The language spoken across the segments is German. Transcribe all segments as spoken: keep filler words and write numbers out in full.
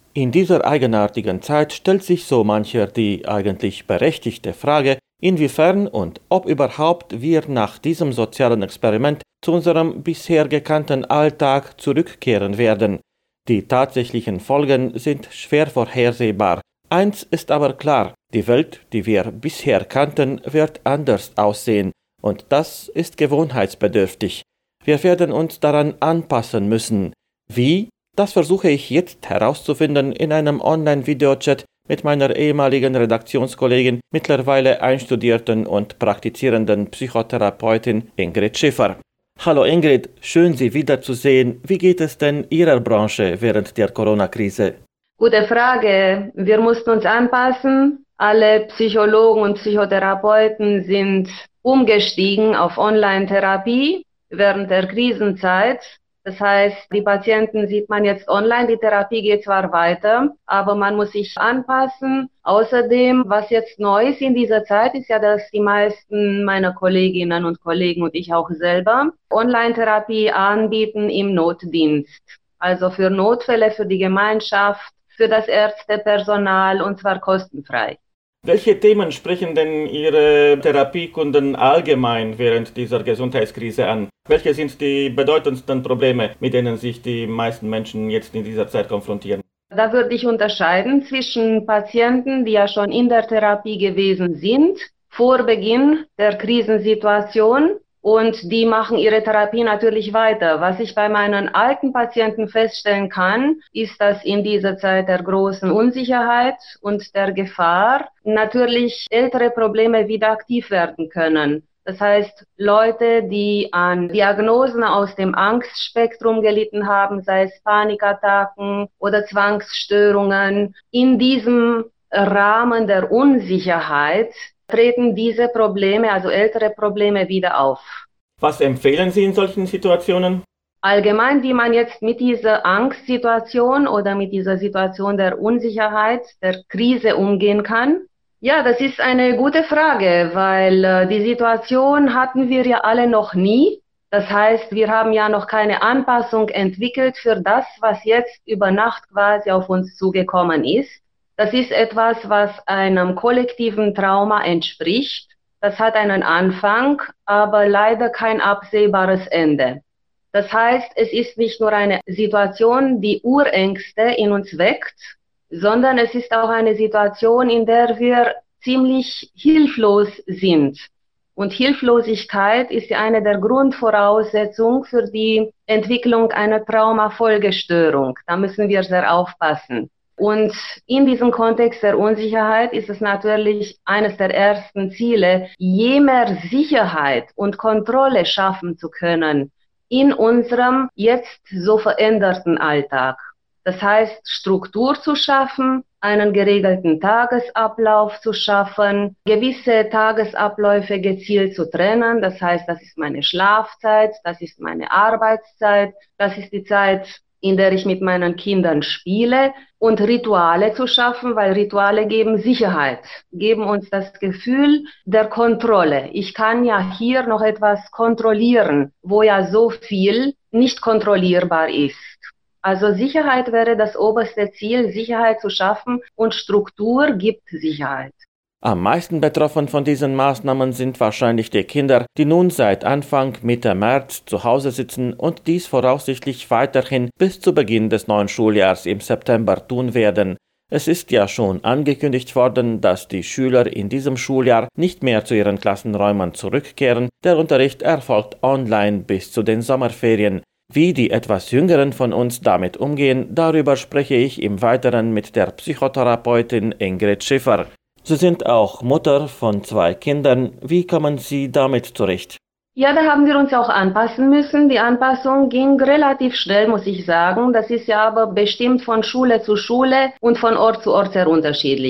In dieser eigenartigen Zeit stellt sich so mancher die eigentlich berechtigte Frage, inwiefern und ob überhaupt wir nach diesem sozialen Experiment zu unserem bisher gekannten Alltag zurückkehren werden. Die tatsächlichen Folgen sind schwer vorhersehbar. Eins ist aber klar, die Welt, die wir bisher kannten, wird anders aussehen, und das ist gewohnheitsbedürftig. Wir werden uns daran anpassen müssen. Wie? Das versuche ich jetzt herauszufinden in einem Online-Videochat mit meiner ehemaligen Redaktionskollegin, mittlerweile einstudierten und praktizierenden Psychotherapeutin Ingrid Schiffer. Hallo Ingrid, schön Sie wiederzusehen. Wie geht es denn Ihrer Branche während der Corona-Krise? Gute Frage. Wir mussten uns anpassen. Alle Psychologen und Psychotherapeuten sind umgestiegen auf Online-Therapie während der Krisenzeit. Das heißt, die Patienten sieht man jetzt online, die Therapie geht zwar weiter, aber man muss sich anpassen. Außerdem, was jetzt neu ist in dieser Zeit, ist ja, dass die meisten meiner Kolleginnen und Kollegen und ich auch selber Online-Therapie anbieten im Notdienst. Also für Notfälle, für die Gemeinschaft, für das Ärztepersonal, und zwar kostenfrei. Welche Themen sprechen denn Ihre Therapiekunden allgemein während dieser Gesundheitskrise an? Welche sind die bedeutendsten Probleme, mit denen sich die meisten Menschen jetzt in dieser Zeit konfrontieren? Da würde ich unterscheiden zwischen Patienten, die ja schon in der Therapie gewesen sind, vor Beginn der Krisensituation, und die machen ihre Therapie natürlich weiter. Was ich bei meinen alten Patienten feststellen kann, ist, dass in dieser Zeit der großen Unsicherheit und der Gefahr natürlich ältere Probleme wieder aktiv werden können. Das heißt, Leute, die an Diagnosen aus dem Angstspektrum gelitten haben, sei es Panikattacken oder Zwangsstörungen, in diesem Rahmen der Unsicherheit treten diese Probleme, also ältere Probleme, wieder auf. Was empfehlen Sie in solchen Situationen? Allgemein, wie man jetzt mit dieser Angstsituation oder mit dieser Situation der Unsicherheit, der Krise umgehen kann? Ja, das ist eine gute Frage, weil äh, die Situation hatten wir ja alle noch nie. Das heißt, wir haben ja noch keine Anpassung entwickelt für das, was jetzt über Nacht quasi auf uns zugekommen ist. Das ist etwas, was einem kollektiven Trauma entspricht. Das hat einen Anfang, aber leider kein absehbares Ende. Das heißt, es ist nicht nur eine Situation, die Urängste in uns weckt, sondern es ist auch eine Situation, in der wir ziemlich hilflos sind. Und Hilflosigkeit ist ja eine der Grundvoraussetzungen für die Entwicklung einer Traumafolgestörung. Da müssen wir sehr aufpassen. Und in diesem Kontext der Unsicherheit ist es natürlich eines der ersten Ziele, je mehr Sicherheit und Kontrolle schaffen zu können in unserem jetzt so veränderten Alltag. Das heißt, Struktur zu schaffen, einen geregelten Tagesablauf zu schaffen, gewisse Tagesabläufe gezielt zu trennen. Das heißt, das ist meine Schlafzeit, das ist meine Arbeitszeit, das ist die Zeit, in der ich mit meinen Kindern spiele, und Rituale zu schaffen, weil Rituale geben Sicherheit, geben uns das Gefühl der Kontrolle. Ich kann ja hier noch etwas kontrollieren, wo ja so viel nicht kontrollierbar ist. Also Sicherheit wäre das oberste Ziel, Sicherheit zu schaffen, und Struktur gibt Sicherheit. Am meisten betroffen von diesen Maßnahmen sind wahrscheinlich die Kinder, die nun seit Anfang Mitte März zu Hause sitzen und dies voraussichtlich weiterhin bis zu Beginn des neuen Schuljahrs im September tun werden. Es ist ja schon angekündigt worden, dass die Schüler in diesem Schuljahr nicht mehr zu ihren Klassenräumen zurückkehren. Der Unterricht erfolgt online bis zu den Sommerferien. Wie die etwas Jüngeren von uns damit umgehen, darüber spreche ich im Weiteren mit der Psychotherapeutin Ingrid Schiffer. Sie sind auch Mutter von zwei Kindern. Wie kommen Sie damit zurecht? Ja, da haben wir uns auch anpassen müssen. Die Anpassung ging relativ schnell, muss ich sagen. Das ist ja aber bestimmt von Schule zu Schule und von Ort zu Ort sehr unterschiedlich.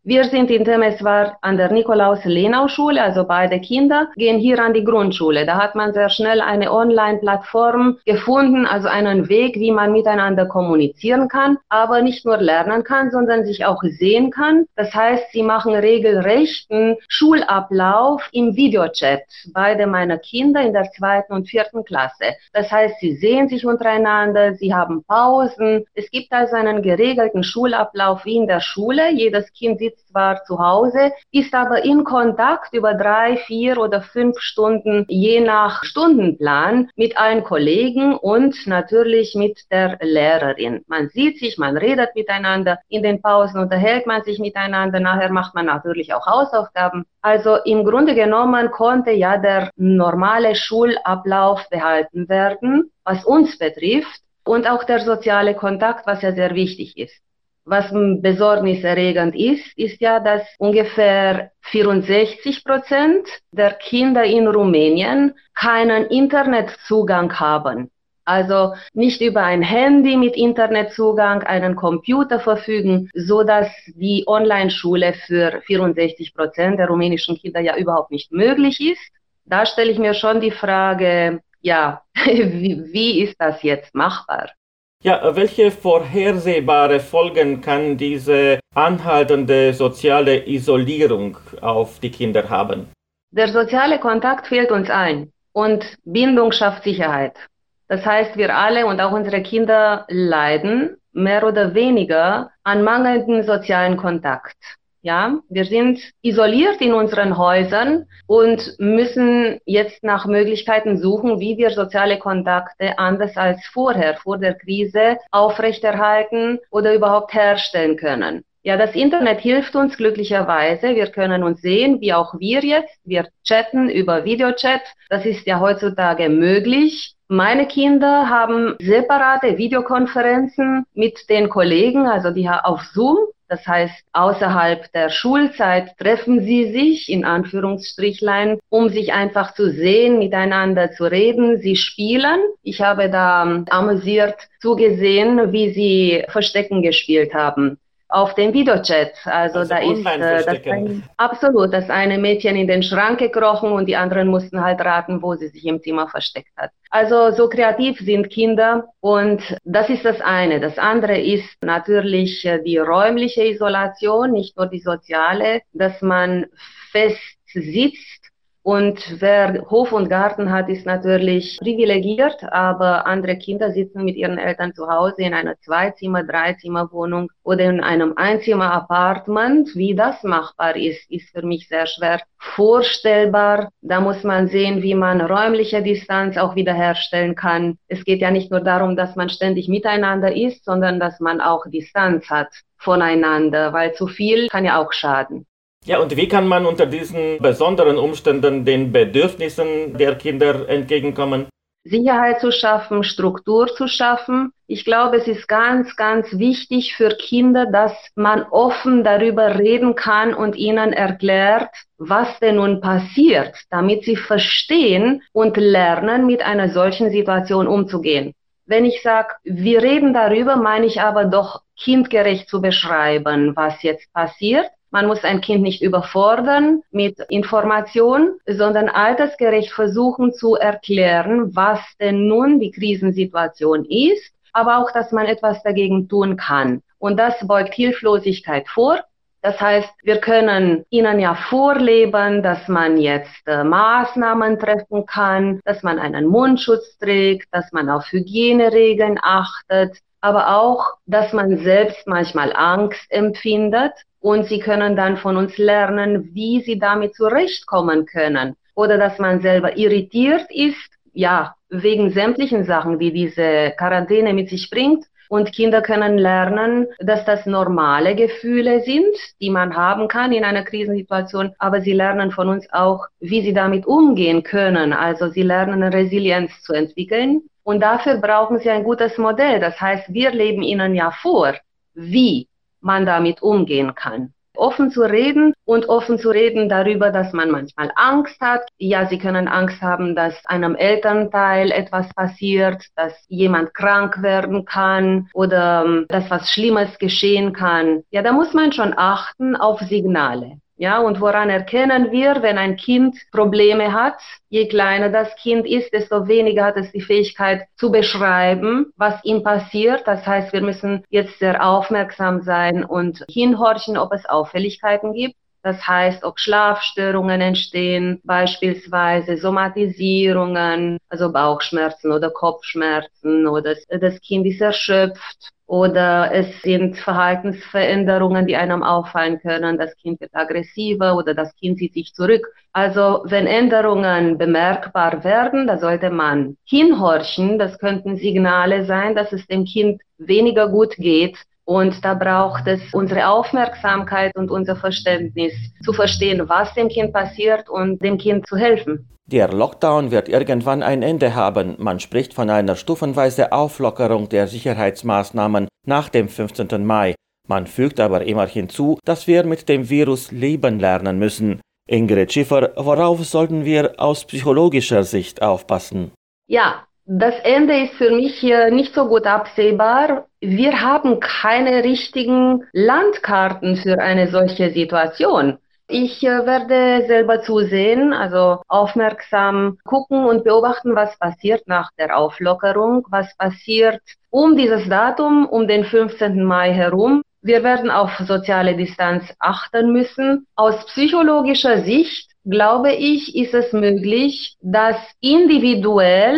Wir sind in Temeswar an der Nikolaus-Lenau-Schule, also beide Kinder gehen hier an die Grundschule. Da hat man sehr schnell eine Online-Plattform gefunden, also einen Weg, wie man miteinander kommunizieren kann, aber nicht nur lernen kann, sondern sich auch sehen kann. Das heißt, sie machen regelrechten Schulablauf im Videochat. Beide meiner Kinder in der zweiten und vierten Klasse. Das heißt, sie sehen sich untereinander, sie haben Pausen. Es gibt also einen geregelten Schulablauf wie in der Schule. Jedes Kind sitzt zwar zu Hause, ist aber in Kontakt über drei, vier oder fünf Stunden, je nach Stundenplan, mit allen Kollegen und natürlich mit der Lehrerin. Man sieht sich, man redet miteinander, in den Pausen unterhält man sich miteinander, nachher macht man natürlich auch Hausaufgaben. Also im Grunde genommen konnte ja der normale Schulablauf behalten werden, was uns betrifft, und auch der soziale Kontakt, was ja sehr wichtig ist. Was besorgniserregend ist, ist ja, dass ungefähr vierundsechzig Prozent der Kinder in Rumänien keinen Internetzugang haben. Also nicht über ein Handy mit Internetzugang, einen Computer verfügen, so dass die Online-Schule für vierundsechzig Prozent der rumänischen Kinder ja überhaupt nicht möglich ist. Da stelle ich mir schon die Frage, ja, wie, wie ist das jetzt machbar? Ja, welche vorhersehbare Folgen kann diese anhaltende soziale Isolierung auf die Kinder haben? Der soziale Kontakt fehlt uns allen und Bindung schafft Sicherheit. Das heißt, wir alle und auch unsere Kinder leiden mehr oder weniger an mangelndem sozialen Kontakt. Ja, wir sind isoliert in unseren Häusern und müssen jetzt nach Möglichkeiten suchen, wie wir soziale Kontakte anders als vorher, vor der Krise, aufrechterhalten oder überhaupt herstellen können. Ja, das Internet hilft uns glücklicherweise. Wir können uns sehen, wie auch wir jetzt. Wir chatten über Videochat. Das ist ja heutzutage möglich. Meine Kinder haben separate Videokonferenzen mit den Kollegen, also die auf Zoom. Das heißt, außerhalb der Schulzeit treffen sie sich, in Anführungsstrichlein, um sich einfach zu sehen, miteinander zu reden. Sie spielen. Ich habe da amüsiert zugesehen, wie sie Verstecken gespielt haben. Auf dem Videochat, also, also da ist äh, das ein, absolut das eine Mädchen in den Schrank gekrochen und die anderen mussten halt raten, wo sie sich im Zimmer versteckt hat. Also so kreativ sind Kinder und das ist das eine. Das andere ist natürlich die räumliche Isolation, nicht nur die soziale, dass man fest sitzt. Und wer Hof und Garten hat, ist natürlich privilegiert, aber andere Kinder sitzen mit ihren Eltern zu Hause in einer Zweizimmer-, Dreizimmerwohnung oder in einem Einzimmer-Apartment. Wie das machbar ist, ist für mich sehr schwer vorstellbar. Da muss man sehen, wie man räumliche Distanz auch wiederherstellen kann. Es geht ja nicht nur darum, dass man ständig miteinander ist, sondern dass man auch Distanz hat voneinander, weil zu viel kann ja auch schaden. Ja, und wie kann man unter diesen besonderen Umständen den Bedürfnissen der Kinder entgegenkommen? Sicherheit zu schaffen, Struktur zu schaffen. Ich glaube, es ist ganz, ganz wichtig für Kinder, dass man offen darüber reden kann und ihnen erklärt, was denn nun passiert, damit sie verstehen und lernen, mit einer solchen Situation umzugehen. Wenn ich sage, wir reden darüber, meine ich aber doch kindgerecht zu beschreiben, was jetzt passiert. Man muss ein Kind nicht überfordern mit Information, sondern altersgerecht versuchen zu erklären, was denn nun die Krisensituation ist, aber auch, dass man etwas dagegen tun kann. Und das beugt Hilflosigkeit vor. Das heißt, wir können ihnen ja vorleben, dass man jetzt äh, Maßnahmen treffen kann, dass man einen Mundschutz trägt, dass man auf Hygieneregeln achtet, aber auch, dass man selbst manchmal Angst empfindet. Und sie können dann von uns lernen, wie sie damit zurechtkommen können. Oder dass man selber irritiert ist, ja, wegen sämtlichen Sachen, die diese Quarantäne mit sich bringt. Und Kinder können lernen, dass das normale Gefühle sind, die man haben kann in einer Krisensituation. Aber sie lernen von uns auch, wie sie damit umgehen können. Also sie lernen Resilienz zu entwickeln. Und dafür brauchen sie ein gutes Modell. Das heißt, wir leben ihnen ja vor, wie man damit umgehen kann. offen zu reden und offen zu reden darüber, dass man manchmal Angst hat. Ja, sie können Angst haben, dass einem Elternteil etwas passiert, dass jemand krank werden kann oder ähm, dass was Schlimmes geschehen kann. Ja, da muss man schon achten auf Signale. Ja, und woran erkennen wir, wenn ein Kind Probleme hat? Je kleiner das Kind ist, desto weniger hat es die Fähigkeit zu beschreiben, was ihm passiert. Das heißt, wir müssen jetzt sehr aufmerksam sein und hinhorchen, ob es Auffälligkeiten gibt. Das heißt, ob Schlafstörungen entstehen, beispielsweise Somatisierungen, also Bauchschmerzen oder Kopfschmerzen, oder das, das Kind ist erschöpft. Oder es sind Verhaltensveränderungen, die einem auffallen können. Das Kind wird aggressiver oder das Kind zieht sich zurück. Also wenn Änderungen bemerkbar werden, da sollte man hinhorchen. Das könnten Signale sein, dass es dem Kind weniger gut geht. Und da braucht es unsere Aufmerksamkeit und unser Verständnis, zu verstehen, was dem Kind passiert und dem Kind zu helfen. Der Lockdown wird irgendwann ein Ende haben. Man spricht von einer stufenweisen Auflockerung der Sicherheitsmaßnahmen nach dem fünfzehnten Mai. Man fügt aber immer hinzu, dass wir mit dem Virus leben lernen müssen. Ingrid Schiffer, worauf sollten wir aus psychologischer Sicht aufpassen? Ja, das Ende ist für mich hier nicht so gut absehbar. Wir haben keine richtigen Landkarten für eine solche Situation. Ich äh, werde selber zusehen, also aufmerksam gucken und beobachten, was passiert nach der Auflockerung, was passiert um dieses Datum, um den fünfzehnten Mai herum. Wir werden auf soziale Distanz achten müssen. Aus psychologischer Sicht, glaube ich, ist es möglich, dass individuell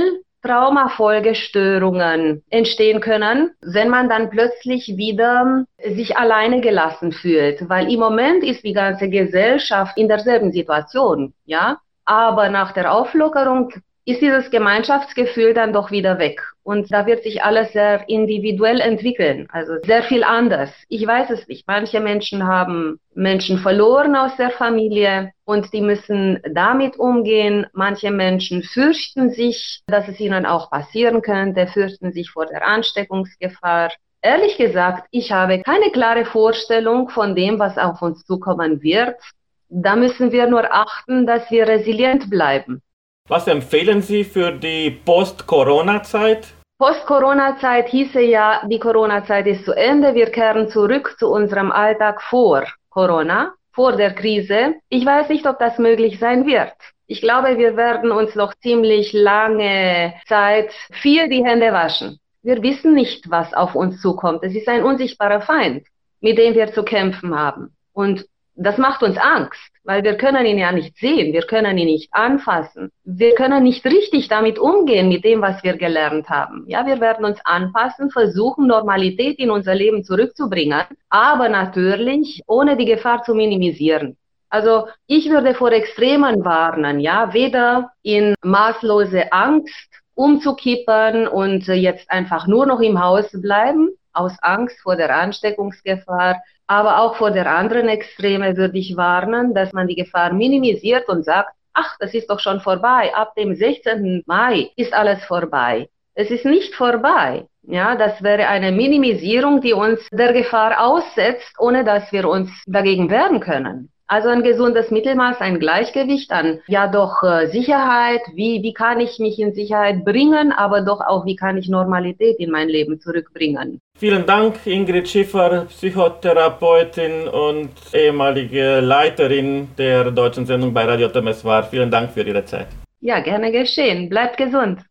Traumafolgestörungen entstehen können, wenn man dann plötzlich wieder sich alleine gelassen fühlt, weil im Moment ist die ganze Gesellschaft in derselben Situation, ja, aber nach der Auflockerung ist dieses Gemeinschaftsgefühl dann doch wieder weg und da wird sich alles sehr individuell entwickeln, also sehr viel anders. Ich weiß es nicht. Manche Menschen haben Menschen verloren aus der Familie und die müssen damit umgehen. Manche Menschen fürchten sich, dass es ihnen auch passieren könnte, fürchten sich vor der Ansteckungsgefahr. Ehrlich gesagt, ich habe keine klare Vorstellung von dem, was auf uns zukommen wird. Da müssen wir nur achten, dass wir resilient bleiben. Was empfehlen Sie für die Post-Corona-Zeit? Post-Corona-Zeit hieße ja, die Corona-Zeit ist zu Ende, wir kehren zurück zu unserem Alltag vor Corona, vor der Krise. Ich weiß nicht, ob das möglich sein wird. Ich glaube, wir werden uns noch ziemlich lange Zeit viel die Hände waschen. Wir wissen nicht, was auf uns zukommt. Es ist ein unsichtbarer Feind, mit dem wir zu kämpfen haben. Und das macht uns Angst, weil wir können ihn ja nicht sehen, wir können ihn nicht anfassen. Wir können nicht richtig damit umgehen, mit dem, was wir gelernt haben. Ja, wir werden uns anpassen, versuchen, Normalität in unser Leben zurückzubringen, aber natürlich ohne die Gefahr zu minimisieren. Also ich würde vor Extremen warnen, ja, weder in maßlose Angst umzukippen und jetzt einfach nur noch im Haus bleiben, aus Angst vor der Ansteckungsgefahr, aber auch vor der anderen Extreme würde ich warnen, dass man die Gefahr minimisiert und sagt, ach, das ist doch schon vorbei, ab dem sechzehnten Mai ist alles vorbei. Es ist nicht vorbei. Ja, das wäre eine Minimisierung, die uns der Gefahr aussetzt, ohne dass wir uns dagegen wehren können. Also ein gesundes Mittelmaß, ein Gleichgewicht an, ja doch äh, Sicherheit, wie, wie kann ich mich in Sicherheit bringen, aber doch auch, wie kann ich Normalität in mein Leben zurückbringen. Vielen Dank, Ingrid Schiffer, Psychotherapeutin und ehemalige Leiterin der deutschen Sendung bei Radio Temeswar. Vielen Dank für Ihre Zeit. Ja, gerne geschehen. Bleibt gesund.